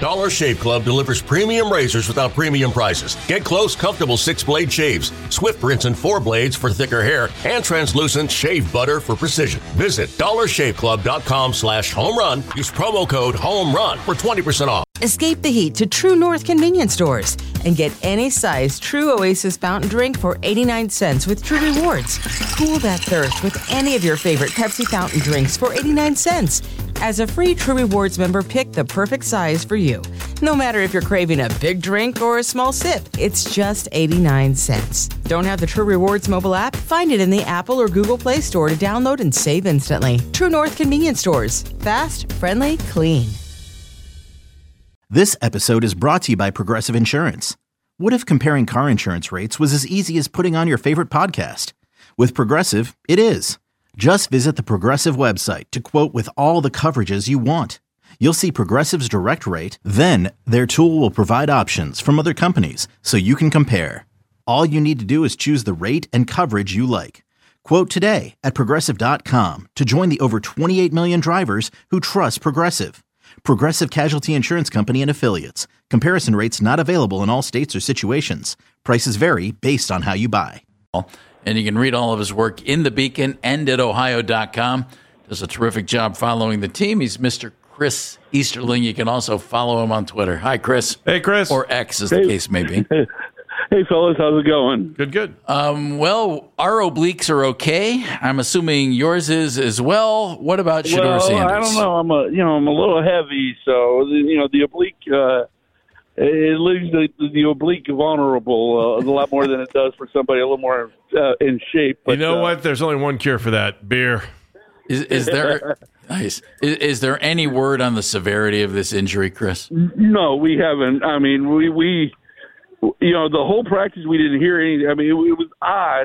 Dollar Shave Club delivers premium razors without premium prices. Get close, comfortable 6-blade shaves, swift rinse and 4 blades for thicker hair, and translucent shave butter for precision. Visit dollarshaveclub.com/homerun. Use promo code HOMERUN for 20% off. Escape the heat to True North convenience stores and get any size True Oasis fountain drink for 89 cents with True Rewards. Cool that thirst with any of your favorite Pepsi fountain drinks for 89 cents. As a free True Rewards member, pick the perfect size for you. No matter if you're craving a big drink or a small sip, it's just 89 cents. Don't have the True Rewards mobile app? Find it in the Apple or Google Play Store to download and save instantly. True North convenience stores. Fast, friendly, clean. This episode is brought to you by Progressive Insurance. What if comparing car insurance rates was as easy as putting on your favorite podcast? With Progressive, it is. Just visit the Progressive website to quote with all the coverages you want. You'll see Progressive's direct rate, then their tool will provide options from other companies so you can compare. All you need to do is choose the rate and coverage you like. Quote today at Progressive.com to join the over 28 million drivers who trust Progressive. Progressive Casualty Insurance Company and Affiliates. Comparison rates not available in all states or situations. Prices vary based on how you buy. And you can read all of his work in the Beacon and at Ohio.com. Does a terrific job following the team. He's Mr. Chris Easterling. You can also follow him on Twitter. Hi, Chris. Hey, Chris. Or X, as the case may be. Hey, fellas. How's it going? Good. Well, our obliques are okay. I'm assuming yours is as well. What about Shedeur Sanders? I don't know. I'm a little heavy, so the oblique. It leaves the oblique vulnerable a lot more than it does for somebody a little more in shape. But, you know what? There's only one cure for that: beer. Is there nice? Is there any word on the severity of this injury, Chris? No, we haven't. I mean, we the whole practice we didn't hear anything. I mean, it was odd,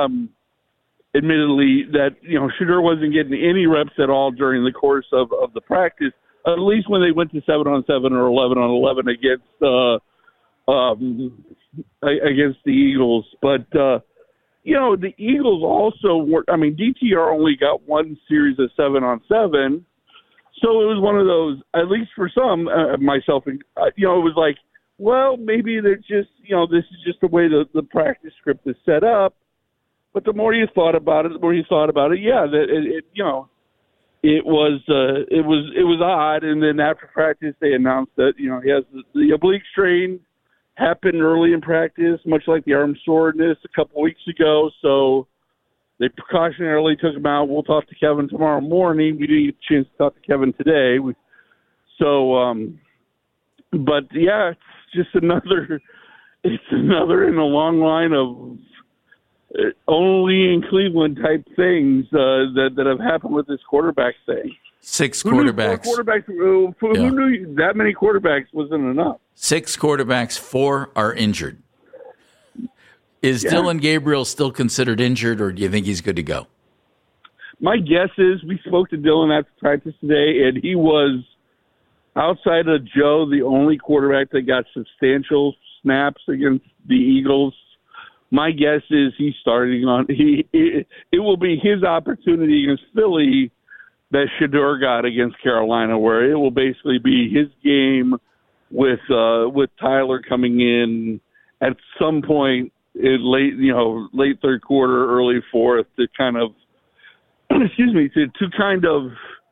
admittedly, that Shedeur wasn't getting any reps at all during the course of the practice. At least when they went to 7-on-7 or 11-on-11 against the Eagles. But the Eagles also were. I mean, DTR only got one series of 7-on-7, so it was one of those. At least for some, myself, it was like, well, maybe they're just, this is just the way the practice script is set up. But the more you thought about it, yeah, that it was odd. And then after practice, they announced that he has the oblique strain happened early in practice, much like the arm soreness a couple weeks ago. So they precautionarily took him out. We'll talk to Kevin tomorrow morning. We didn't get a chance to talk to Kevin today. But yeah, it's just another in a long line of only in Cleveland type things that have happened with this quarterback thing. 6 quarterbacks. Who knew that many quarterbacks wasn't enough? 6 quarterbacks, 4 are injured. Is Dillon Gabriel still considered injured, or do you think he's good to go? My guess is we spoke to Dillon after practice today, and he was, outside of Joe, the only quarterback that got substantial snaps against the Eagles. My guess is he's starting on. It will be his opportunity against Philly that Shedeur got against Carolina, where it will basically be his game with Tyler coming in at some point in late third quarter, early fourth to kind of to kind of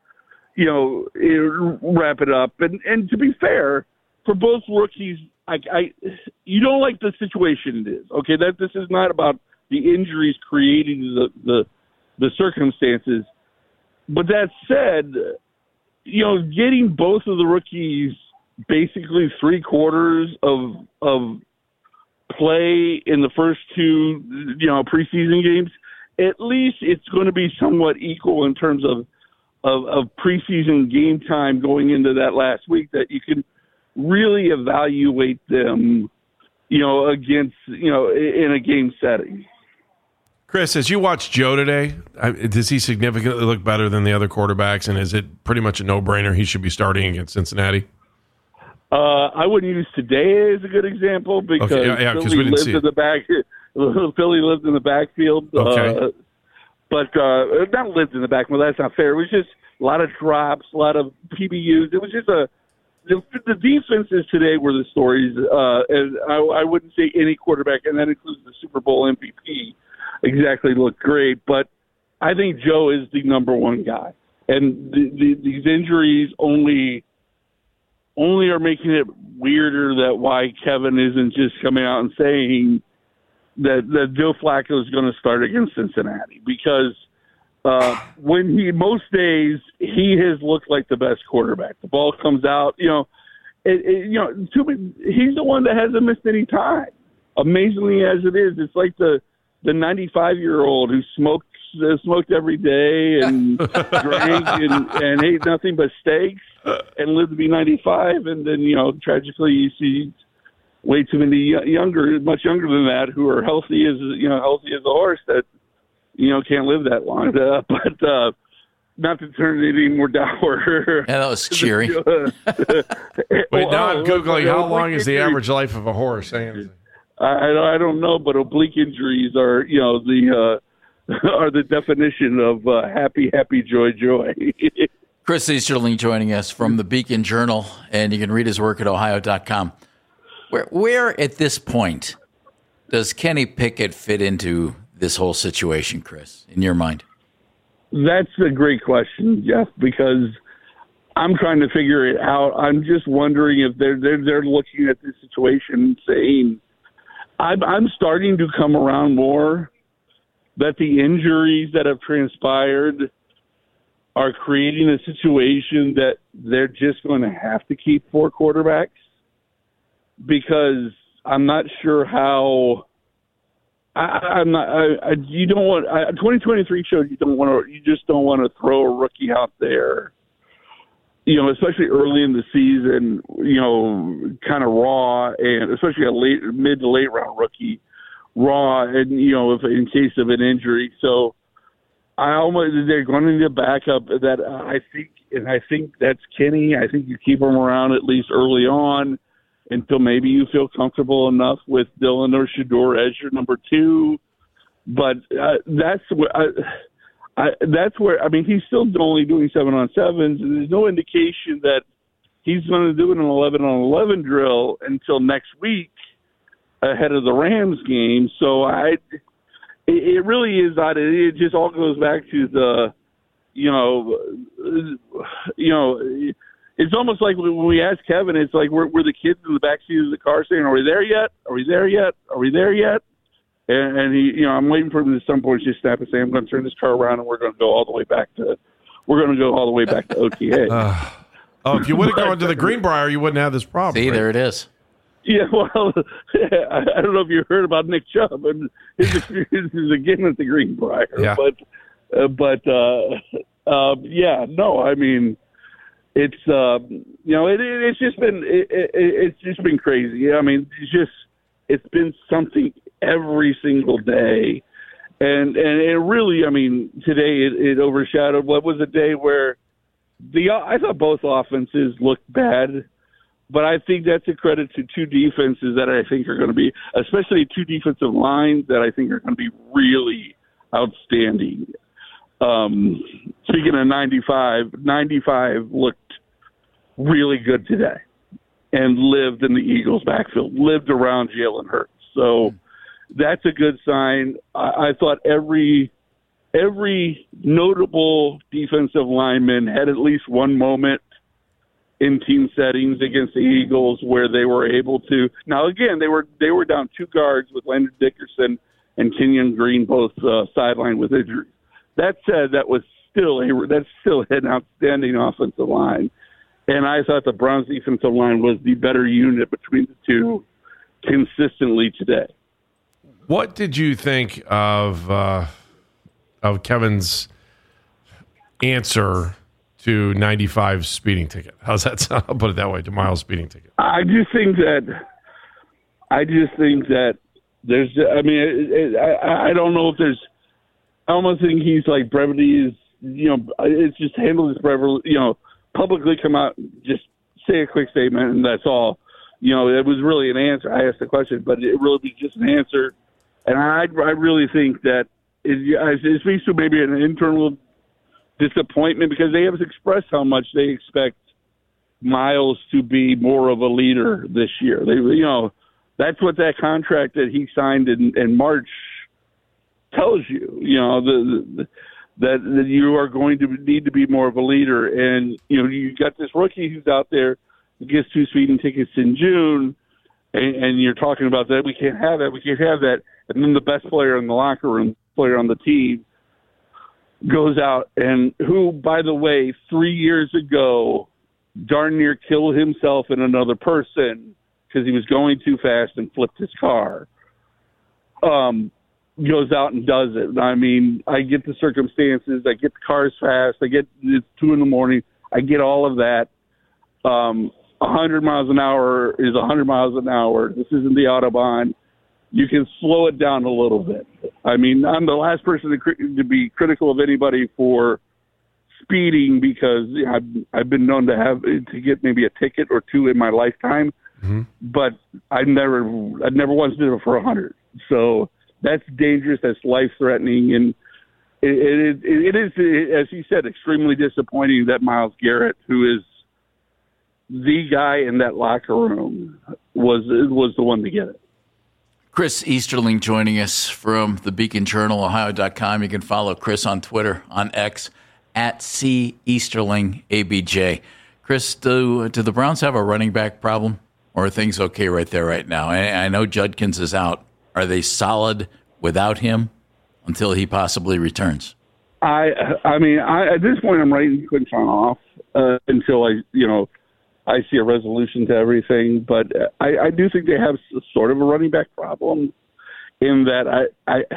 wrap it up. And to be fair, for both rookies, you don't like the situation it is. Okay, that this is not about the injuries creating the circumstances. But that said, getting both of the rookies basically 3 quarters of play in the first 2 preseason games, at least it's going to be somewhat equal in terms of preseason game time going into that last week, that you can really evaluate them, against, in a game setting. Chris, as you watch Joe today, does he significantly look better than the other quarterbacks, and is it pretty much a no-brainer he should be starting against Cincinnati? I wouldn't use today as a good example because Philly lived in the back. Philly lived in the backfield, but not lived in the back. Well, that's not fair. It was just a lot of drops, a lot of PBUs. It was just a the defenses today were the stories, and I wouldn't say any quarterback, and that includes the Super Bowl MVP, exactly looked great. But I think Joe is the number one guy, and these injuries only are making it weirder that why Kevin isn't just coming out and saying that Joe Flacco is going to start against Cincinnati, because most days he has looked like the best quarterback. The ball comes out, he's the one that hasn't missed any time. Amazingly as it is, it's like the 95-year-old who smoked every day and drank and ate nothing but steaks and lived to be 95, and then tragically you see way too many much younger than that, who are healthy as a horse that can't live that long. But not to turn it any more dour. Yeah, that was cheery. Wait, now I'm Googling how long is the average life of a horse. I don't know, but oblique injuries are are the definition of happy, joy. Chris Easterling joining us from the Beacon Journal, and you can read his work at Ohio.com. Where at this point does Kenny Pickett fit into this whole situation, Chris, in your mind? That's a great question, Jeff, because I'm trying to figure it out. I'm just wondering if they're looking at this situation and saying, I'm starting to come around more that the injuries that have transpired are creating a situation that they're just going to have to keep 4 quarterbacks, because I'm not sure how. You don't want 2023 showed you just don't want to throw a rookie out there, especially early in the season, kind of raw, and especially a mid to late round rookie, raw, and if in case of an injury. So they're going to need a backup that I think that's Kenny. I think you keep him around at least early on until maybe you feel comfortable enough with Dylan or Shedeur as your number 2. But that's where he's still only doing 7-on-7s, and there's no indication that he's going to do an 11-on-11 drill until next week ahead of the Rams game. So it really is odd. It just all goes back to the, it's almost like when we ask Kevin, it's like we're the kids in the backseat of the car saying, "Are we there yet? Are we there yet? Are we there yet?" And he, I'm waiting for him at some point to just snap and say, "I'm going to turn this car around and we're going to go all the way back to OTA." If you would have gone to the Greenbrier, you wouldn't have this problem. See, right? there it is. Yeah, well, I don't know if you heard about Nick Chubb and his experiences again at the Greenbrier, yeah. It's it's just been crazy. It's been something every single day, and it really, today it overshadowed what was a day where I thought both offenses looked bad, but I think that's a credit to 2 defenses that I think are going to be, especially 2 defensive lines that I think are going to be really outstanding. Speaking of 95 looked really good today and lived in the Eagles' backfield, lived around Jalen Hurts. So that's a good sign. I thought every notable defensive lineman had at least one moment in team settings against the Eagles where they were able to. Now, again, they were down 2 guards with Leonard Dickerson and Kenyon Green both sidelined with injuries. That said, that's still an outstanding offensive line. And I thought the Browns defensive line was the better unit between the 2 consistently today. What did you think of Kevin's answer to 95's speeding ticket? How's that sound? I'll put it that way, to Miles' speeding ticket. I just think that there's, I don't know if there's, I almost think he's like brevity is, it's just handle this brevity, publicly come out, just say a quick statement, and that's all. It was really an answer. I asked the question, but it really was just an answer. And I really think that it speaks to maybe an internal disappointment because they have expressed how much they expect Miles to be more of a leader this year. That's what that contract that he signed in March tells you. That you are going to need to be more of a leader, and you got this rookie who's out there who gets 2 speeding tickets in June, and you're talking about that. We can't have that. And then the best player in the locker room, player on the team, goes out and who, by the way, 3 years ago, darn near killed himself and another person because he was going too fast and flipped his car. Goes out and does it. I mean, I get the circumstances. I get the cars fast. I get it's 2 a.m. I get all of that. 100 miles an hour is 100 miles an hour. This isn't the Autobahn. You can slow it down a little bit. I mean, I'm the last person to be critical of anybody for speeding because I've been known to get maybe a ticket or 2 in my lifetime, but I never once did it for 100. So that's dangerous. That's life-threatening, and it is, as he said, extremely disappointing that Myles Garrett, who is the guy in that locker room, was the one to get it. Chris Easterling joining us from the Beacon Journal, Ohio.com. You can follow Chris on Twitter, on X, at CEasterlingABJ. Chris, do the Browns have a running back problem, or are things okay right there right now? I know Judkins is out. Are they solid without him until he possibly returns? I mean, at this point, I'm writing Quinton off until I see a resolution to everything. But I do think they have sort of a running back problem in that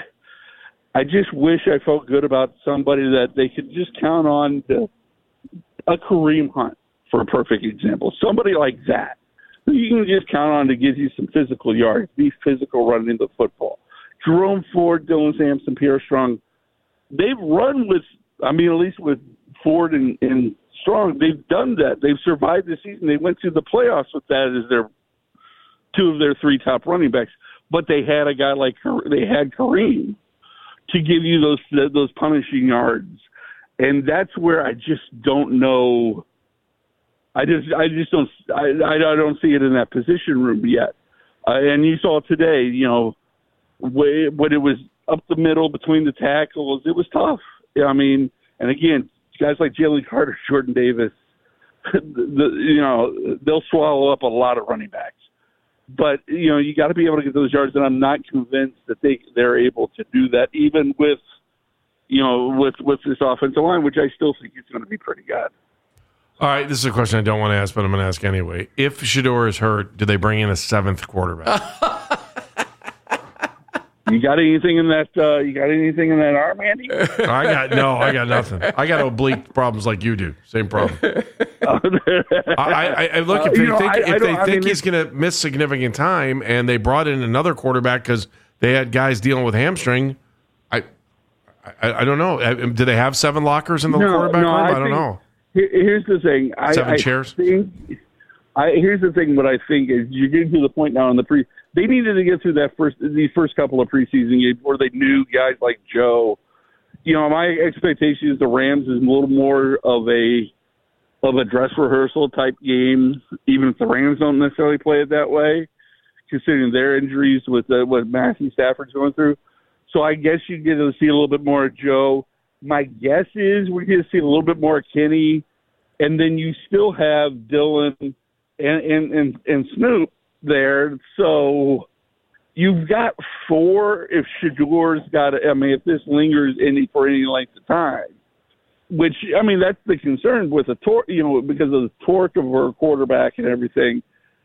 I just wish I felt good about somebody that they could just count on a Kareem Hunt, for a perfect example. Somebody like that. You can just count on to give you some physical yards, be physical running the football. Jerome Ford, Dylan Sampson, Pierre Strong, they've run with, at least with Ford and Strong, they've done that. They've survived the season. They went to the playoffs with that as their 2 of their 3 top running backs. But they had a guy like they had Kareem to give you those punishing yards, and that's where I just don't know. I don't see it in that position room yet. And you saw today, when it was up the middle between the tackles, it was tough. I mean, and again, guys like Jalen Carter, Jordan Davis, they'll swallow up a lot of running backs. But, you got to be able to get those yards, and I'm not convinced that they're able to do that, even with this offensive line, which I still think is going to be pretty good. All right, this is a question I don't want to ask, but I'm going to ask anyway. If Shedeur is hurt, do they bring in a 7th quarterback? You got anything in that? Arm, Andy? I got nothing. I got oblique problems like you do. Same problem. I look if they think he's going to miss significant time, and they brought in another quarterback because they had guys dealing with hamstring. I don't know. Do they have 7 lockers in the quarterback room? I don't know. Here's the thing. 7 chairs? Here's the thing. What I think is you're getting to the point now in the they needed to get through these first couple of preseason games where they knew guys like Joe. My expectation is the Rams is a little more of a dress rehearsal type game, even if the Rams don't necessarily play it that way, considering their injuries with what Matthew Stafford's going through. So I guess you get to see a little bit more of Joe. My guess is we're going to see a little bit more of Kenny, and then you still have Dylan and Snoop there. So you've got 4 if Shedeur's got – if this lingers for any length of time, which, that's the concern with because of the torque of our quarterback and everything.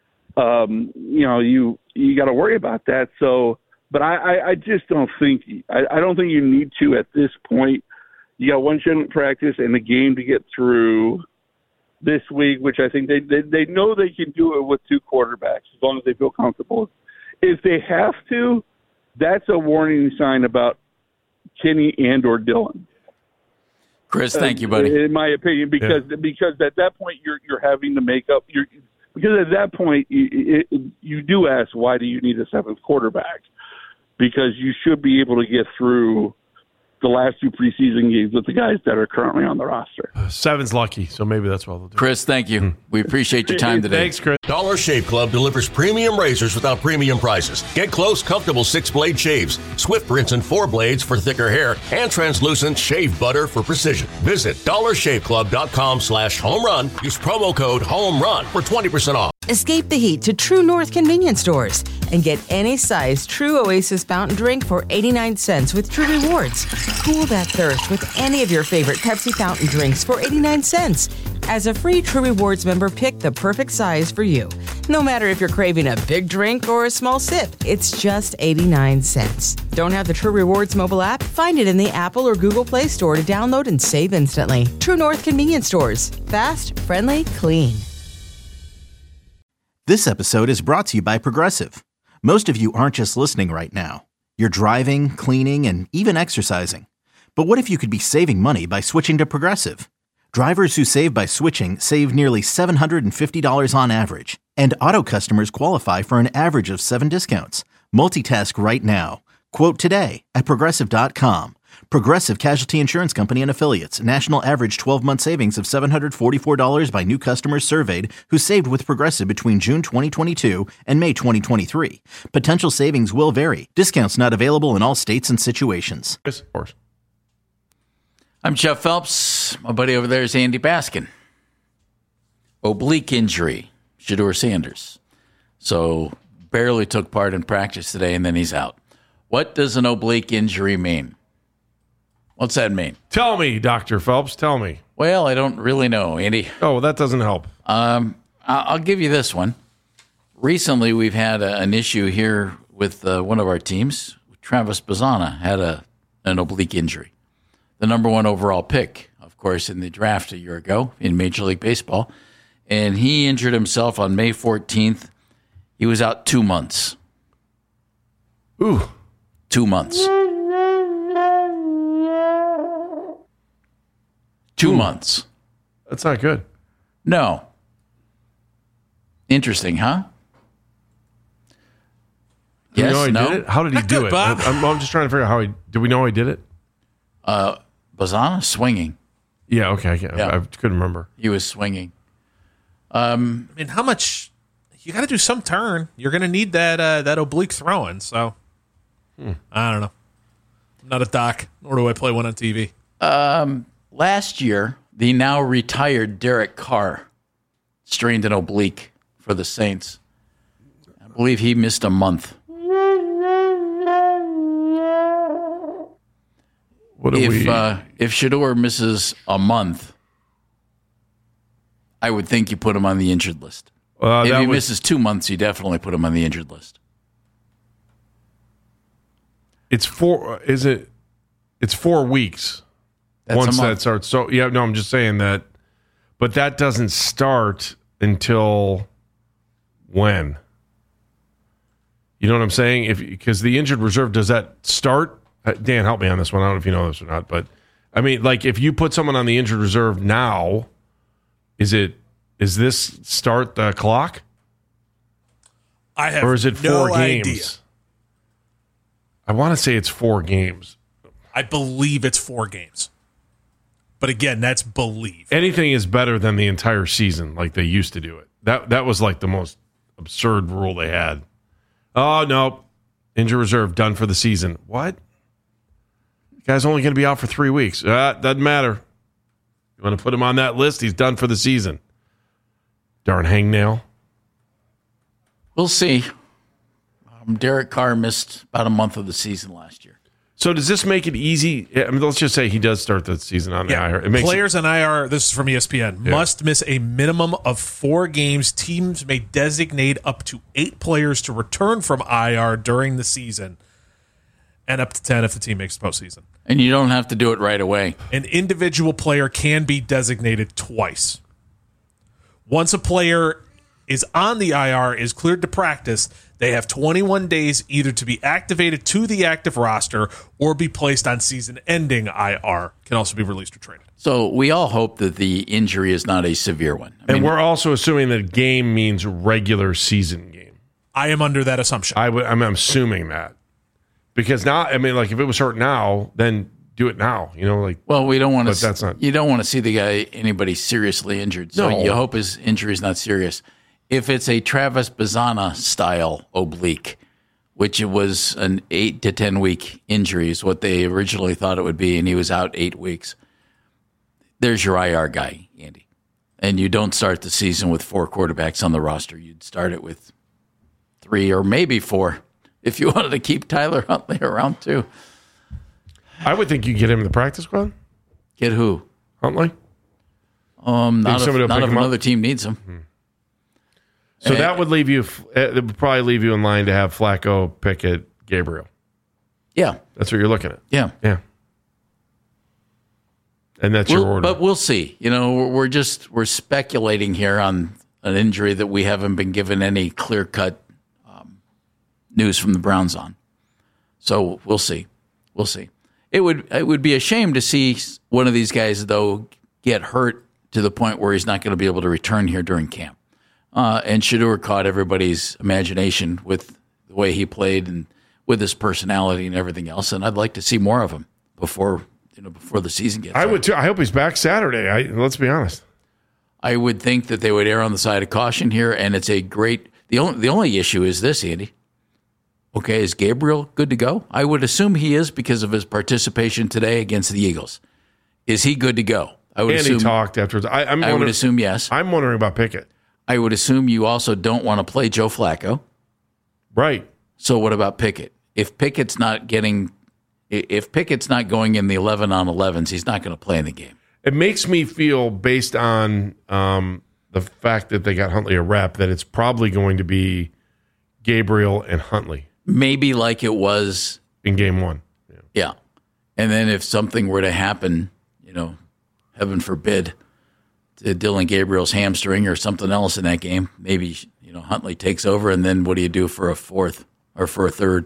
You got to worry about that. So, but I just don't think – I don't think you need to at this point. You got 1 shouldn't practice and a game to get through this week, which I think they know they can do it with 2 quarterbacks as long as they feel comfortable. If they have to, that's a warning sign about Kenny and or Dylan. Chris, thank you, buddy. In my opinion, because at that point you're having to make up because at that point you do ask, why do you need a 7th quarterback? Because you should be able to get through the last 2 preseason games with the guys that are currently on the roster. 7's lucky, so maybe that's what they'll do. Chris, thank you. We appreciate your time today. Thanks, Chris. Dollar Shave Club delivers premium razors without premium prices. Get close, comfortable 6-blade shaves, Swift rinse and 4 blades for thicker hair, and translucent shave butter for precision. Visit dollarshaveclub.com/home run. Use promo code HOMERUN for 20% off. Escape the heat to True North convenience stores and get any size True Oasis fountain drink for 89 cents with True Rewards. Cool that thirst with any of your favorite Pepsi fountain drinks for 89 cents. As a free True Rewards member, pick the perfect size for you. No matter if you're craving a big drink or a small sip, it's just 89 cents. Don't have the True Rewards mobile app? Find it in the Apple or Google Play Store to download and save instantly. True North convenience stores. Fast, friendly, clean. This episode is brought to you by Progressive. Most of you aren't just listening right now. You're driving, cleaning, and even exercising. But what if you could be saving money by switching to Progressive? Drivers who save by switching save nearly $750 on average. And auto customers qualify for an average of 7 discounts. Multitask right now. Quote today at Progressive.com. Progressive Casualty Insurance Company and Affiliates. National average 12-month savings of $744 by new customers surveyed who saved with Progressive between June 2022 and May 2023. Potential savings will vary. Discounts not available in all states and situations. Of course. I'm Jeff Phelps. My buddy over there is Andy Baskin. Oblique injury, Shedeur Sanders. So barely took part in practice today, and then he's out. What does an oblique injury mean? What's that mean? Tell me, Dr. Phelps. Tell me. Well, I don't really know, Andy. Oh, that doesn't help. I'll give you this one. Recently, we've had an issue here with one of our teams. Travis Bazzana had an oblique injury. The number 1 overall pick, of course, in the draft a year ago in Major League Baseball. And he injured himself on May 14th. He was out 2 months. Ooh. 2 months. 2 months. That's not good. No. Interesting, huh? Do Yes, we know he no? did it? How did he Not do good, it? Bob. I'm just trying to figure out how he... Do we know how he did it? Bazzana swinging. Yeah, okay. Yeah. I couldn't remember. He was swinging. I mean, how much? You got to do some turn. You're going to need that oblique throwing. So, I don't know. I'm not a doc, nor do I play one on TV. Last year, the now retired Derek Carr strained an oblique for the Saints. I believe he missed a month. If Shedeur misses a month, I would think you put him on the injured list. If he misses 2 months, you definitely put him on the injured list. It's 4. Is it? It's 4 weeks. That's once a month. that starts. So yeah, no, I'm just saying that. But that doesn't start until when? You know what I'm saying? Because the injured reserve, does that start? Dan, help me on this one. I don't know if you know this or not, but I mean, like, if you put someone on the injured reserve now, is this start the clock? I have or is it 4 no games? idea. I want to say it's 4 games. I believe it's 4 games. But again, that's believe. Anything is better than the entire season like they used to do it. That was like the most absurd rule they had. Oh, no. Injured reserve done for the season. What? The guy's only going to be out for 3 weeks. Doesn't matter. You want to put him on that list? He's done for the season. Darn hangnail. We'll see. Derek Carr missed about a month of the season last year. So does this make it easy? I mean, let's just say he does start the season on the IR. It makes Players on IR, this is from ESPN, must miss a minimum of 4 games. Teams may designate up to 8 players to return from IR during the season, and up to 10 if the team makes the postseason. And you don't have to do it right away. An individual player can be designated twice. Once a player is on the IR, is cleared to practice, they have 21 days either to be activated to the active roster or be placed on season-ending IR. Can also be released or traded. So we all hope that the injury is not a severe one. And we're also assuming that game means regular season game. I am under that assumption. I'm assuming that. Because now, I mean, like, if it was hurt now, then do it now. Well, we don't want to. But that's not. You don't want to see anybody seriously injured. So you hope his injury is not serious. If it's a Travis Bazzana style oblique, which it was an 8 to 10 week injury, is what they originally thought it would be, and he was out 8 weeks. There's your IR guy, Andy. And you don't start the season with 4 quarterbacks on the roster. You'd start it with 3 or maybe 4 if you wanted to keep Tyler Huntley around too. I would think you get him in the practice squad. Get who? Huntley? Not if another team needs him. Mm-hmm. So that would leave you. It would probably leave you in line to have Flacco, Pickett, Gabriel. Yeah, that's what you're looking at. Yeah. And that's your order. But we'll see. We're speculating here on an injury that we haven't been given any clear cut news from the Browns on. So we'll see. It would be a shame to see one of these guys though get hurt to the point where he's not going to be able to return here during camp. And Shedeur caught everybody's imagination with the way he played and with his personality and everything else. And I'd like to see more of him before the season gets started. I would too. I hope he's back Saturday. Let's be honest. I would think that they would err on the side of caution here, and it's a great. The only issue is this, Andy. Okay, is Gabriel good to go? I would assume he is because of his participation today against the Eagles. Is he good to go? I would assume. He talked afterwards. I would assume yes. I'm wondering about Pickett. I would assume you also don't want to play Joe Flacco. Right. So what about Pickett? If Pickett's not going in the 11-on-11s, he's not going to play in the game. It makes me feel, based on the fact that they got Huntley a rep, that it's probably going to be Gabriel and Huntley. Maybe like it was in game 1. Yeah. And then if something were to happen, heaven forbid, to Dylan Gabriel's hamstring or something else in that game, maybe Huntley takes over, and then what do you do for a fourth or for a third?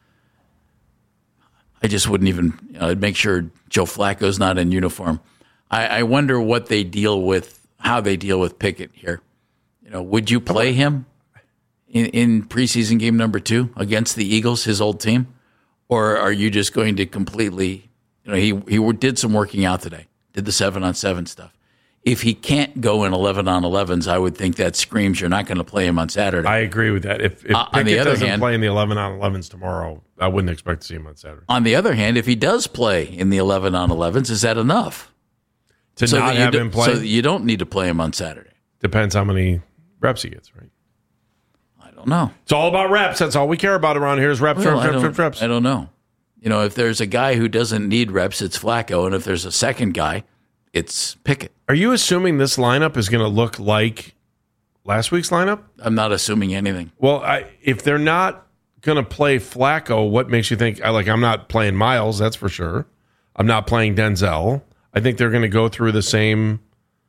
I just wouldn't even. I'd make sure Joe Flacco's not in uniform. I wonder what they deal with, how they deal with Pickett here. Would you play him in preseason game number 2 against the Eagles, his old team, or are you just going to completely? He did some working out today, did the 7-on-7 stuff. If he can't go in 11-on-11s, I would think that screams you're not going to play him on Saturday. I agree with that. If Pickett doesn't play in the 11-on-11s tomorrow, I wouldn't expect to see him on Saturday. On the other hand, if he does play in the 11-on-11s, is that enough? To not have him play? So you don't need to play him on Saturday. Depends how many reps he gets, right? I don't know. It's all about reps. That's all we care about around here is reps, reps. I don't know. If there's a guy who doesn't need reps, it's Flacco. And if there's a second guy, it's Pickett. Are you assuming this lineup is going to look like last week's lineup? I'm not assuming anything. Well, if they're not going to play Flacco, what makes you think? I'm not playing Miles, that's for sure. I'm not playing Denzel. I think they're going to go through the same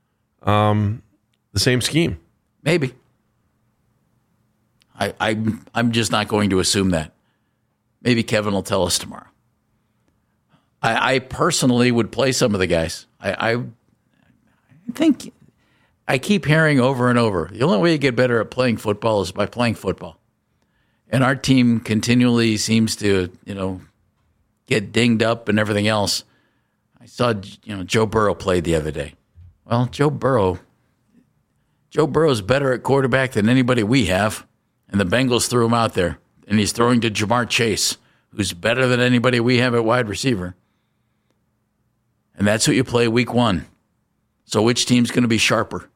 scheme. Maybe. I'm just not going to assume that. Maybe Kevin will tell us tomorrow. I personally would play some of the guys. I think I keep hearing over and over, the only way you get better at playing football is by playing football. And our team continually seems to, get dinged up and everything else. I saw, Joe Burrow played the other day. Well, Joe Burrow's better at quarterback than anybody we have. And the Bengals threw him out there. And he's throwing to Jamar Chase, who's better than anybody we have at wide receiver. And that's what you play week 1. So which team's going to be sharper?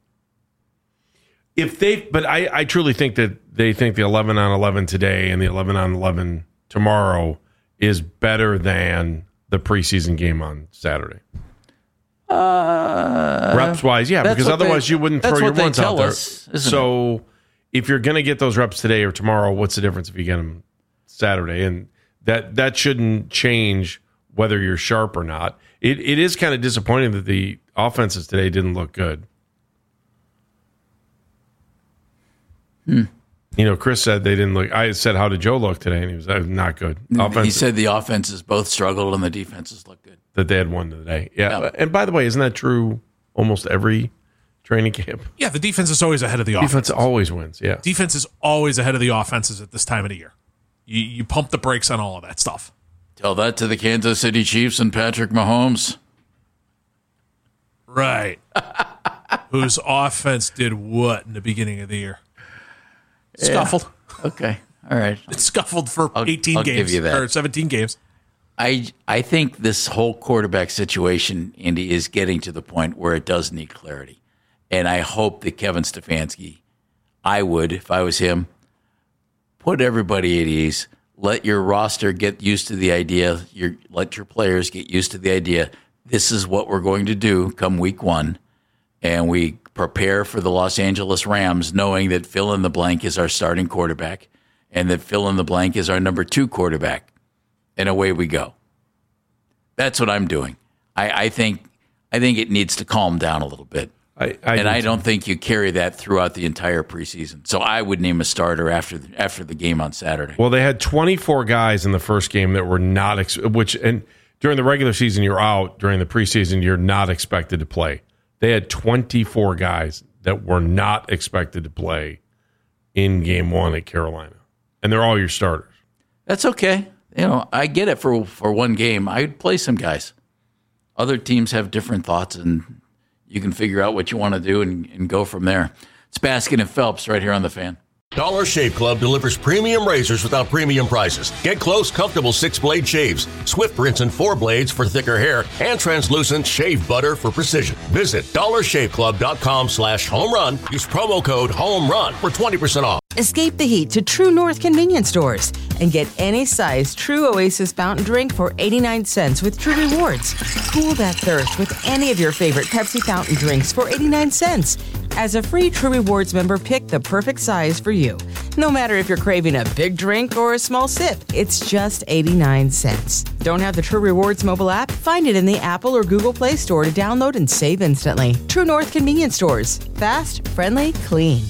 But I truly think that they think the 11-on-11 today and the 11-on-11 tomorrow is better than the preseason game on Saturday. Reps wise, yeah, because otherwise you wouldn't throw your ones out there. So if you're going to get those reps today or tomorrow, what's the difference if you get them Saturday? And that shouldn't change whether you're sharp or not. It is kind of disappointing that the offenses today didn't look good. Chris said they didn't look. I said, how did Joe look today? And he was not good. He said the offenses both struggled and the defenses looked good. That they had won today. Yeah. And by the way, isn't that true almost every training camp? Yeah, the defense is always ahead of the offense. Defense always wins, yeah. Defense is always ahead of the offenses at this time of the year. You pump the brakes on all of that stuff. Tell that to the Kansas City Chiefs and Patrick Mahomes. Right. Whose offense did what in the beginning of the year? Scuffled. Okay. All right. It scuffled for 18 I'll games give you that. or 17 games. I think this whole quarterback situation, Andy, is getting to the point where it does need clarity. And I hope that Kevin Stefanski, I would, if I was him, put everybody at ease. Let your roster get used to the idea. Let your players get used to the idea. This is what we're going to do come week 1. And we prepare for the Los Angeles Rams knowing that fill-in-the-blank is our starting quarterback and that fill-in-the-blank is our number 2 quarterback. And away we go. That's what I'm doing. I think it needs to calm down a little bit. I don't think you carry that throughout the entire preseason. So I would name a starter after the game on Saturday. Well, they had 24 guys in the first game that were not and during the regular season you're out, during the preseason you're not expected to play. They had 24 guys that were not expected to play in game 1 at Carolina. And they're all your starters. That's okay. I get it for one game. I'd play some guys. Other teams have different thoughts, and you can figure out what you want to do and go from there. It's Baskin and Phelps right here on The Fan. Dollar Shave Club delivers premium razors without premium prices. Get close, comfortable 6-blade shaves, Swift rinse and 4 blades for thicker hair, and translucent shave butter for precision. Visit dollarshaveclub.com/home run. Use promo code HOMERUN for 20% off. Escape the heat to True North convenience stores and get any size True Oasis fountain drink for 89 cents with True Rewards. Cool that thirst with any of your favorite Pepsi fountain drinks for 89 cents. As a free True Rewards member, pick the perfect size for you. No matter if you're craving a big drink or a small sip, it's just 89 cents. Don't have the True Rewards mobile app? Find it in the Apple or Google Play Store to download and save instantly. True North convenience stores. Fast, friendly, clean.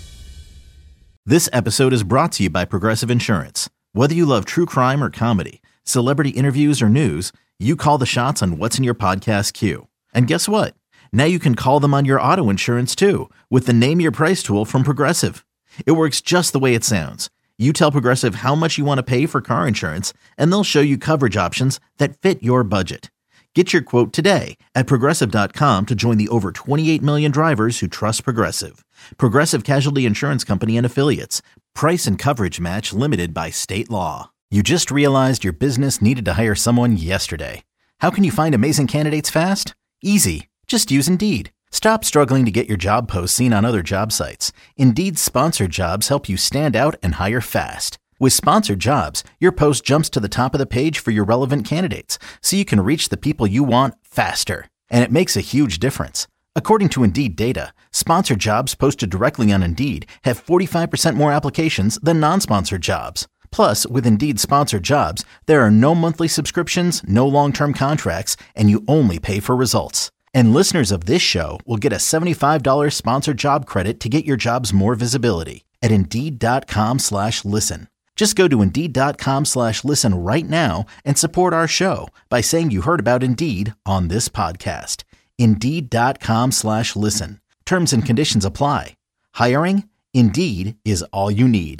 This episode is brought to you by Progressive Insurance. Whether you love true crime or comedy, celebrity interviews or news, you call the shots on what's in your podcast queue. And guess what? Now you can call them on your auto insurance too with the Name Your Price tool from Progressive. It works just the way it sounds. You tell Progressive how much you want to pay for car insurance, and they'll show you coverage options that fit your budget. Get your quote today at Progressive.com to join the over 28 million drivers who trust Progressive. Progressive Casualty Insurance Company and Affiliates. Price and coverage match limited by state law. You just realized your business needed to hire someone yesterday. How can you find amazing candidates fast? Easy. Just use Indeed. Stop struggling to get your job posts seen on other job sites. Indeed's sponsored jobs help you stand out and hire fast. With sponsored jobs, your post jumps to the top of the page for your relevant candidates, so you can reach the people you want faster. And it makes a huge difference. According to Indeed data, sponsored jobs posted directly on Indeed have 45% more applications than non-sponsored jobs. Plus, with Indeed sponsored jobs, there are no monthly subscriptions, no long-term contracts, and you only pay for results. And listeners of this show will get a $75 sponsored job credit to get your jobs more visibility at Indeed.com/listen. Just go to Indeed.com/listen right now and support our show by saying you heard about Indeed on this podcast. Indeed.com/listen. Terms and conditions apply. Hiring? Indeed is all you need.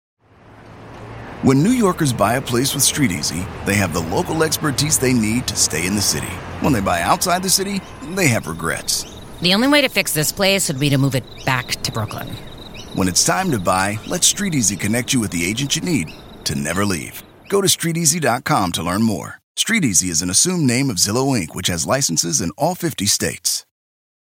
When New Yorkers buy a place with StreetEasy, they have the local expertise they need to stay in the city. When they buy outside the city, they have regrets. The only way to fix this place would be to move it back to Brooklyn. When it's time to buy, let StreetEasy connect you with the agent you need to never leave. Go to StreetEasy.com to learn more. StreetEasy is an assumed name of Zillow Inc., which has licenses in all 50 states.